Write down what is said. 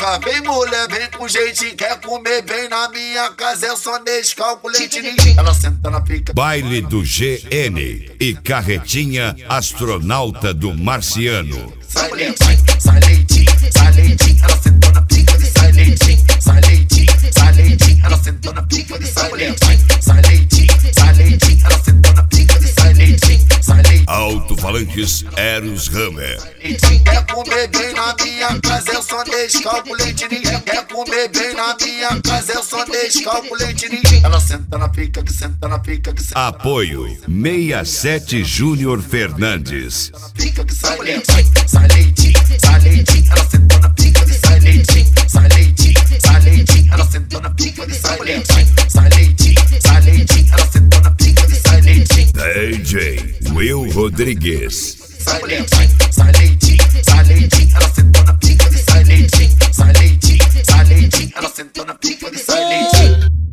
pica. Vem mulher, vem com jeitinho, quer comer bem na minha casa, é só Nescau com leite ninho. Ela senta na pica. Baile do GN e carretinha astronauta do Marciano. Sai leitinho, sai leitinho, sai leitinho. Ela sentou na pica, sai leitinho, sai leitinho, sai leitinho. Ela sentou na pica, sai leitinho, sai leitinho, sai leitinho. Ela sentou na pica, sai leitinho, sai leitinho. Alto-falantes Eros Hammer. Quer comer bem na minha casa, eu só Nescau com leite ninho. Quer comer bem na minha casa, eu só Nescau com leite ninho. Ela senta na pica, que senta na pica, que senta. Apoio 67 Júnior Fernandes. Pica que sai leitinho, sai leitinho, sai leitinho. Ela sentou na pica, que sai leitinho, sai leitinho, sai leitinho. Ela sentou na pica, que sai leitinho, sai leitinho, sai leitinho. Ela sentou na pica, que sai leitinho. DJ Will Rodrigues. Sai leitinho, sai leitinho, sai leitinho. Ela sentou na pica, que sai leitinho, sai leitinho, sai leitinho. Ela sentou na pica, que sai leitinho.